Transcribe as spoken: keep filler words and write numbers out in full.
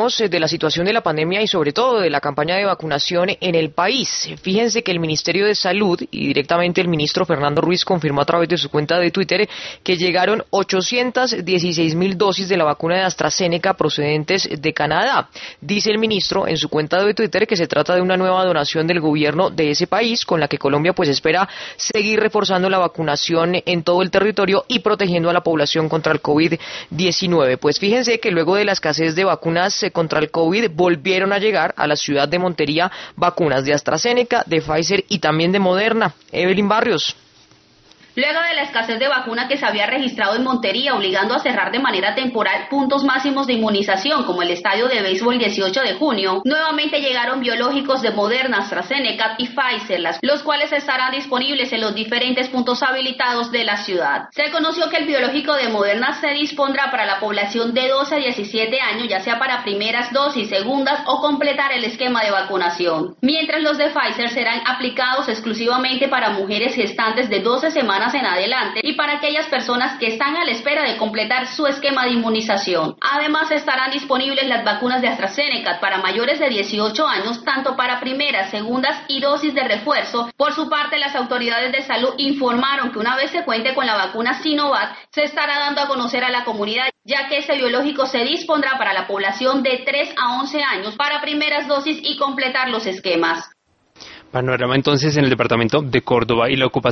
de la situación de la pandemia y sobre todo de la campaña de vacunación en el país. Fíjense que el Ministerio de Salud y directamente el ministro Fernando Ruiz confirmó a través de su cuenta de Twitter que llegaron ochocientas dieciséis mil dosis de la vacuna de AstraZeneca procedentes de Canadá. Dice el ministro en su cuenta de Twitter que se trata de una nueva donación del gobierno de ese país con la que Colombia pues espera seguir reforzando la vacunación en todo el territorio y protegiendo a la población contra el COVID diecinueve. Pues fíjense que luego de la escasez de vacunas contra el COVID volvieron a llegar a la ciudad de Montería vacunas de AstraZeneca, de Pfizer y también de Moderna. Evelyn Barrios. Luego de la escasez de vacuna que se había registrado en Montería, obligando a cerrar de manera temporal puntos máximos de inmunización, como el estadio de béisbol dieciocho de junio, nuevamente llegaron biológicos de Moderna, AstraZeneca y Pfizer, los cuales estarán disponibles en los diferentes puntos habilitados de la ciudad. Se conoció que el biológico de Moderna se dispondrá para la población de doce a diecisiete años, ya sea para primeras dosis, segundas o completar el esquema de vacunación, mientras los de Pfizer serán aplicados exclusivamente para mujeres gestantes de doce semanas en adelante y para aquellas personas que están a la espera de completar su esquema de inmunización. Además estarán disponibles las vacunas de AstraZeneca para mayores de dieciocho años, tanto para primeras, segundas y dosis de refuerzo. Por su parte, las autoridades de salud informaron que una vez se cuente con la vacuna Sinovac, se estará dando a conocer a la comunidad, ya que ese biológico se dispondrá para la población de tres a once años para primeras dosis y completar los esquemas. Panorama entonces en el departamento de Córdoba y la ocupación